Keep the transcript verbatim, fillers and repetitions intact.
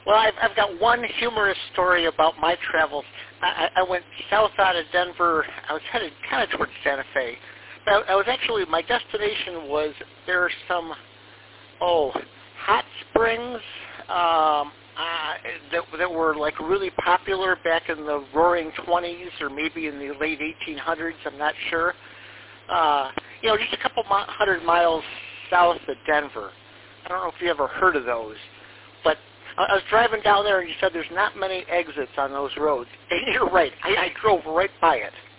Well, I've, I've got one humorous story about my travels. I, I went south out of Denver. I was headed kind of towards Santa Fe. But I, I was actually, my destination was, there are some, oh, hot springs um, uh, that, that were like really popular back in the roaring twenties or maybe in the late eighteen hundreds, I'm not sure. Uh, you know, just a couple mi- hundred miles south of Denver. I don't know if you ever heard of those, but I was driving down there, and you said there's not many exits on those roads. And you're right. I, I drove right by it.